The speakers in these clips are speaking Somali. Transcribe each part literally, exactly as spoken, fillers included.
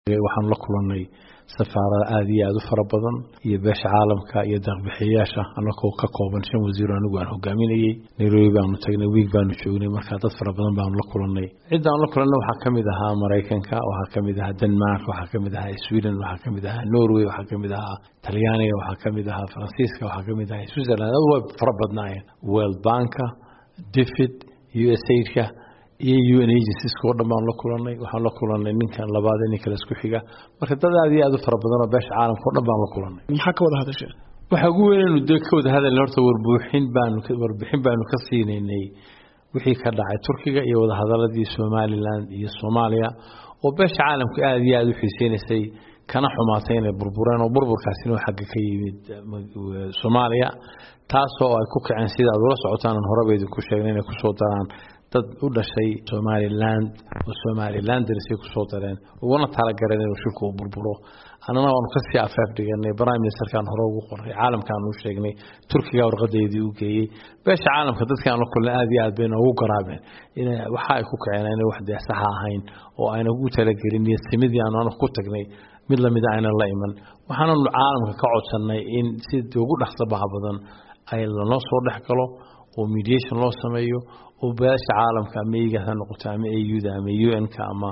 waxaan la kulannay safaarada aad iyo aad u fara badan iyo beesha caalamka iyo deeq-bixiyayaasha anagoo ka kooban shan wasiir anigu aan hogaaminayay Nairobi baanu tagnay week baanu joognay marka dad fara badan baanu la kulannay cid aan la kulannay waxa kamid ahaa Mareykanka waxa kamid ahaa Denmark waxa kamid ahaa Sweden waxa kamid ahaa Norway waxa kamid ahaa Talyaaniga waxa kamid ahaa Faransiiska waxa kamid ahaa Switzerland oo fara badnaayeen World Bank DFID U S A I D iyo U N agencies oo dhamaan la kulannay waxaan la kulannay ninkan labaad in kala isku xiga marka dad aad iyo aad u fara badan oo beesha caalamka oo dhan la kulannay maxaa ka wada hadashay waxa ugu weyn inuu deeq ka wada hadal horta warbixin baanu ka warbixin baanu ka siineynay wixii ka dhacay Turkiga iyo wada hadaladii Somaliland iyo Soomaaliya oo beesha caalamka aad iyo aad u xiiseenaysay kana xumaatay inay burbureen oo burburkaasina xagga ka yimid Soomaaliya taasoo ay ku kaceen sida aad ula socotaan horebaydu ku sheegnay inay ku soo daraan dad u dhashay Somaliland oo Somaliland ay ku soo dareen wana tala garan inuu shirku burburo anana waan ka sii afaf dhiganay Prime Minister kan hore ugu qoray caalamkan uu sheegnay Turkiga warqadeedii uu geeyay beesha caalamka dadkan la kulay aad iyo aad been ugu garaabeen in waxa ay ku kaceen inay wax sax ahayn oo ayna ugu tala gelin iyo simidii aan ku tagnay mid la mid ah ayna la iman waxaan caalamka ka codsanay in si ugu dhaxsabaha badan ay la soo dhaxgalo oo mediation loo sameeyo oo beesha caalamka ameeyga ha noqoto ama A U da ama U N ka ama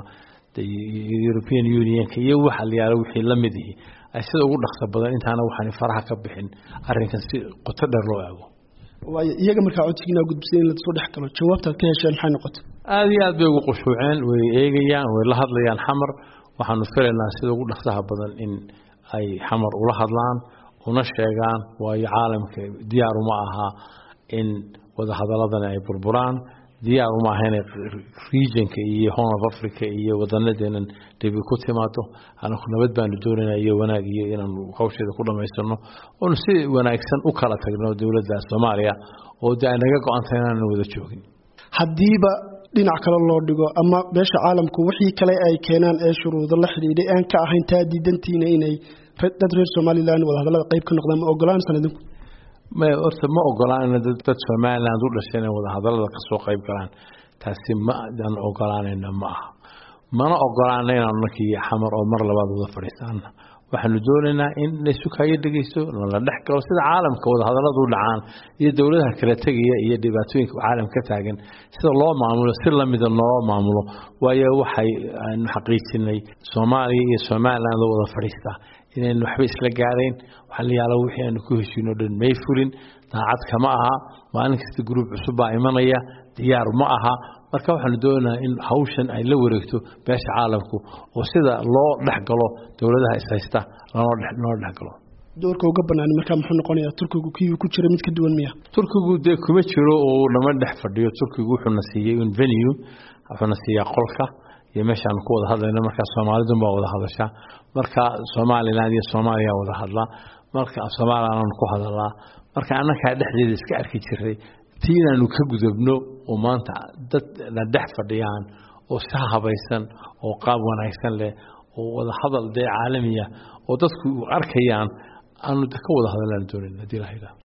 European Union ka iyo waxa la yiraahdo wixii la mid yahay ay sida ugu dhaxsa badan intaana waxaan faraha ka bixin arrinkan si qoto dheer loo eego way iyaga markaa codsigiina gudbisay la soo dhaxgalo jawaabta ka hesheen maxay noqotay aad iyo aad bay ugu qushuuceen way eegayaan way la hadlayaan xamar waxaanu filaynaa sida ugu dhaxsaha badan in ay xamar ula hadlaan una sheegaan way caalamka diyaar uma aha in wada hadaladana ay burburaan diyaar uma ahayn regionka iyo Horn of Africa iyo wadanadeena dib ku timaado anagu nabad baan doonayaa wanaag iyo inaan hawsheeda ku dhameysano oo si wanaagsan u kala tagno dawladda Soomaaliya oo daanaga go'aantay inaan wada joogin hadiiba dhinac kale loo dhigo ama beesha caalamku wixii kale ay keenaan ee shuruudo la xiriiray aan ka ahayn taadiidantiina inay dad reer Soomaaliland wada hadalada qayb ka noqdaan ogolaan sanadinku ma orta ma ogolaan dad Soomaaliland u dhashay wada hadalada ka soo qayb galaan taasi ma aan ogolaanayna ma aha mana ogolaanayna annakii xamar oo mar labaad wada fariisana waxaanu doonaynaa in la sukayo dhageysto la dhaxgalo sida caalamka wada hadaladu dhacaan iyo dawladaha kala tagaya iyo dhibaatooyinka caalamka ka taagan sida loo maamulo si la mid ah loo maamulo waayo waxay aan xaqiijinay Soomaaliya iyo Somaliland wada fariista inay waxba isla gaareen waxa la yaalo wixii aan ku heshiino dhan may fulin daacad kama aha maalin kasta group cusub baa imanaya diyaar ma aha marka waxaan doonaynaa in hawshan ay la wareegto beesha caalamku oo sida loo dhaxgalo dawladaha is haysta loo dhex loo dhaxgalo doorka uga banaan marka muxuu noqonayaa Turkigu kii ku jira mid ka duwan miya Turkigu de kuma jiro oo lama dhex fadhiyo Turkigu wuxuu nasiiyay in venue wuxuu nasiiyay qolka iyo meeshaan ku wada hadlayna marka Soomaalidu ma wada hadasha marka Soomaaliland iyo Soomaaliya wada hadla marka Soomaaliland ku hadala marka annaka dhexdeeda iska arki jiray tiinaanu ka gudubno oo maanta dad la dhex fadhiyaan oo sahabaysan oo qaab wanaagsan leh oo wada hadal caalamiya oo dadku arkayaan aanu ka wada hadlaan doonayna dilahayda